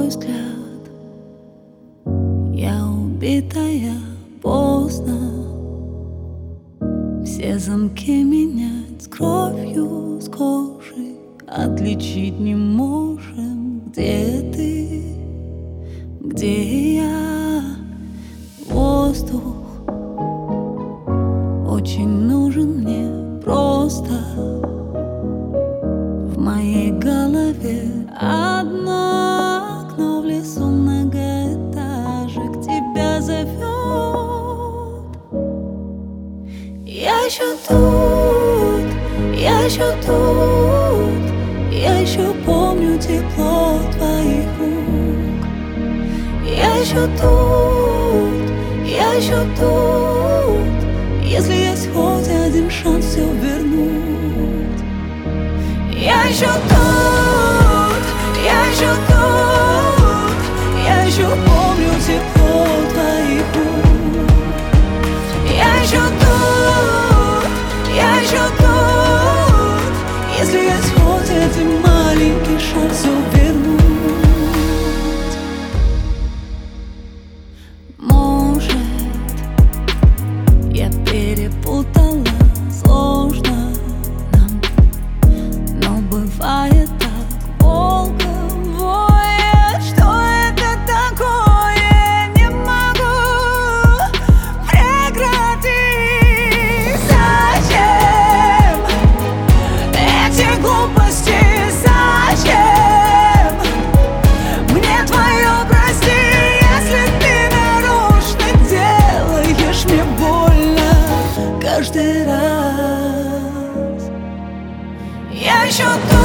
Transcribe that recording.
твой взгляд. Я убитая поздно. Все замки менять с кровью, с кожей. Отличить не можем, где ты, где я. Воздух очень нужен мне просто. В моей голове одно окно, в лесу многоэтажек тебя зовет. Я еще тут, я еще тут, я еще помню тепло твоих рук. Я еще тут, я еще тут, если есть хоть один шанс все вернуть. Я еще тут, я еще тут, я еще помню тепло твоих рук. Я еще тут, я еще тут, если есть хоть один маленький шанс все вернуть. Может, я перепутала, сложно нам, но бывает так. Волком воет, что это такое, не могу прекратить. Зачем эти глупости? Зачем мне твое прости, если ты нарочно делаешь мне больно каждый раз? Я еще тут.